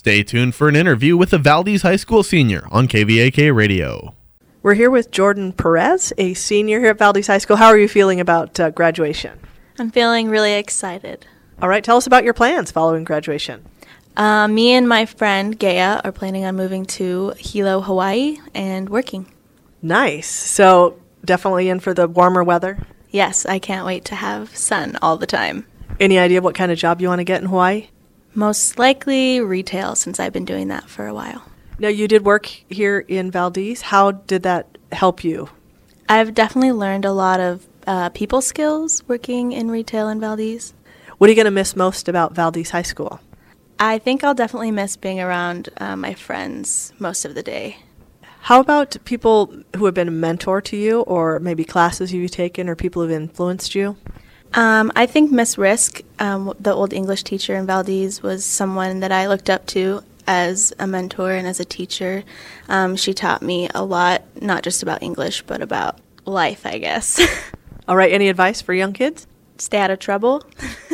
Stay tuned for an interview with a Valdez High School senior on KVAK Radio. We're here with Jordan Perez, a senior here at Valdez High School. How are you feeling about graduation? I'm feeling really excited. All right, tell us about your plans following graduation. Me and my friend Gaia are planning on moving to Hilo, Hawaii, and working. Nice. So definitely in for the warmer weather? Yes, I can't wait to have sun all the time. Any idea what kind of job you want to get in Hawaii? Most likely retail, since I've been doing that for a while. Now, you did work here in Valdez. How did that help you? I've definitely learned a lot of people skills working in retail in Valdez. What are you going to miss most about Valdez High School? I think I'll definitely miss being around my friends most of the day. How about people who have been a mentor to you, or maybe classes you've taken, or people who have influenced you? I think Miss Risk, the old English teacher in Valdez, was someone that I looked up to as a mentor and as a teacher. She taught me a lot, not just about English, but about life, I guess. All right, any advice for young kids? Stay out of trouble.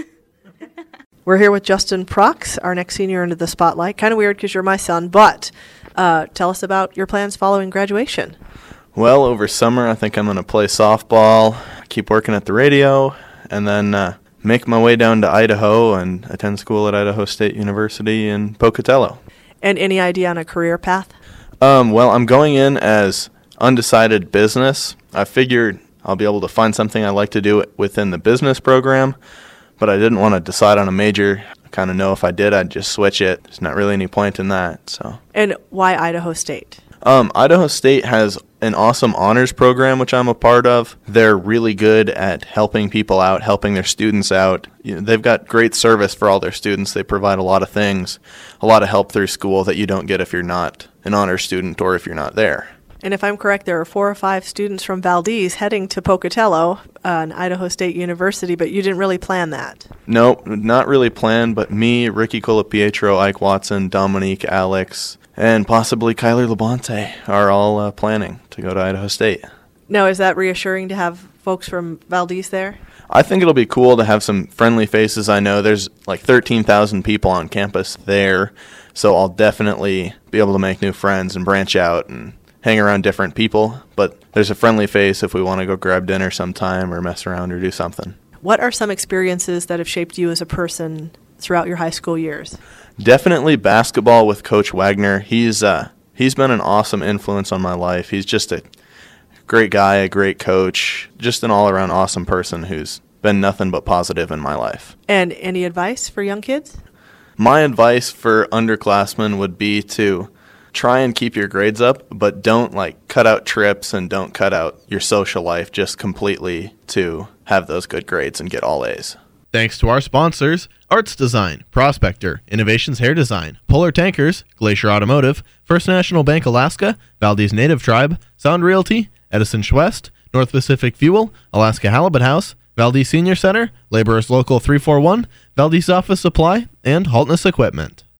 We're here with Justin Prox, our next senior into the spotlight. Kind of weird because you're my son, but tell us about your plans following graduation. Well, over summer, I think I'm going to play softball, keep working at the radio, and then make my way down to Idaho and attend school at Idaho State University in Pocatello. And any idea on a career path? Well, I'm going in as undecided business. I figured I'll be able to find something I like to do within the business program, but I didn't want to decide on a major. I kind of know if I did, I'd just switch it. There's not really any point in that. So. And why Idaho State? Idaho State has an awesome honors program, which I'm a part of. They're really good at helping people out, helping their students out. They've got great service for all their students. They provide a lot of things, a lot of help through school that you don't get if you're not an honors student or if you're not there. And if I'm correct, there are 4 or 5 students from Valdez heading to Pocatello, an Idaho State University, but you didn't really plan that. No, not really planned, but me, Ricky Colapietro, Ike Watson, Dominique, Alex, and possibly Kyler Labonte are all planning to go to Idaho State. Now, is that reassuring to have folks from Valdez there? I think it'll be cool to have some friendly faces. I know there's like 13,000 people on campus there, so I'll definitely be able to make new friends and branch out and hang around different people. But there's a friendly face if we want to go grab dinner sometime or mess around or do something. What are some experiences that have shaped you as a person throughout your high school years? Definitely basketball with Coach Wagner. He's been an awesome influence on my life. He's just a great guy, a great coach, just an all-around awesome person who's been nothing but positive in my life. And any advice for young kids? My advice for underclassmen would be to try and keep your grades up, but don't cut out trips and don't cut out your social life just completely to have those good grades and get all A's. Thanks to our sponsors, Arts Design, Prospector, Innovations Hair Design, Polar Tankers, Glacier Automotive, First National Bank Alaska, Valdez Native Tribe, Sound Realty, Edison Schwest, North Pacific Fuel, Alaska Halibut House, Valdez Senior Center, Laborers Local 341, Valdez Office Supply, and Haltness Equipment.